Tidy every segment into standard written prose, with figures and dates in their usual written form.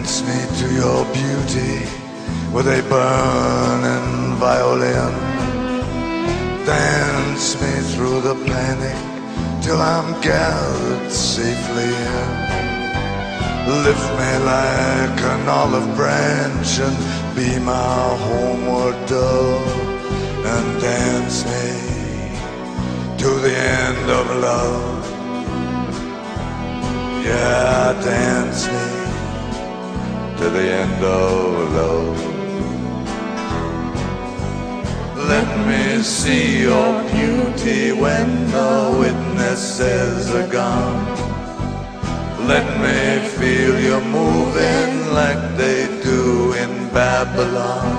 Dance me to your beauty with a burning violin. Dance me through the panic till I'm gathered safely in. Lift me like an olive branch and be my homeward dove, and dance me to the end of love. Yeah, dance me to the end of love. Let me see your beauty when the witnesses are gone. Let me feel you moving like they do in Babylon.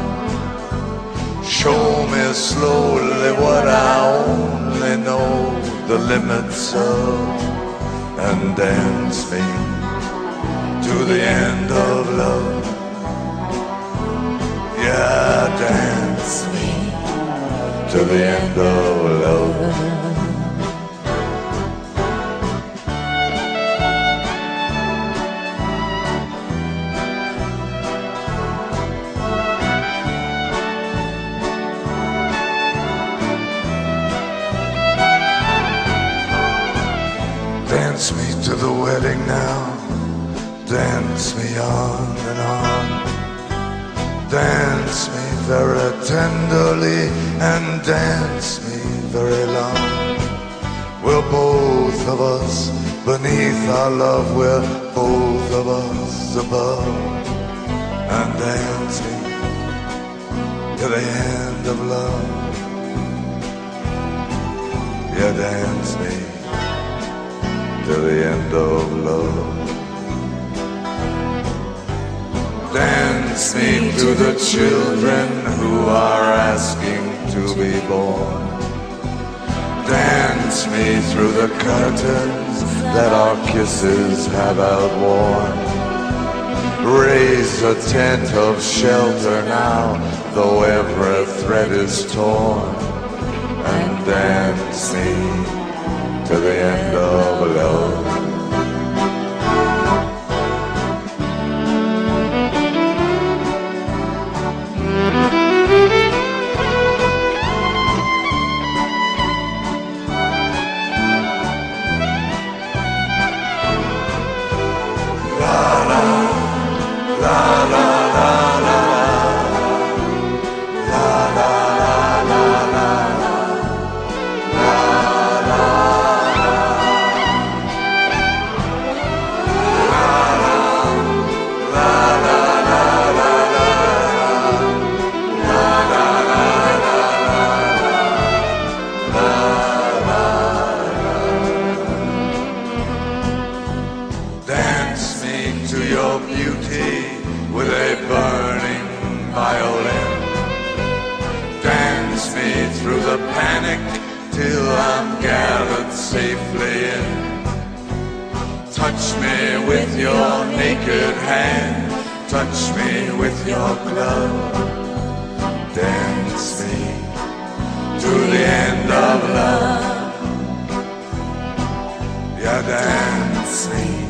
Show me slowly what I only know the limits of, and dance me to the end of love. Yeah, dance me to the end of love. Dance me to the wedding now. Dance me on and on. Dance me very tenderly and dance me very long. We're both of us beneath our love. We're both of us above. And dance me to the end of love. Yeah, dance me to the end of love. Dance me to the children who are asking to be born. Dance me through the curtains that our kisses have outworn. Raise a tent of shelter now, though every thread is torn. And dance me to the end of love. Dance me to your beauty with a burning violin. Dance me through the panic till I'm gathered safely in. Touch me with your naked hand, touch me with your glove. Dance me to the end of love. Yeah, dance me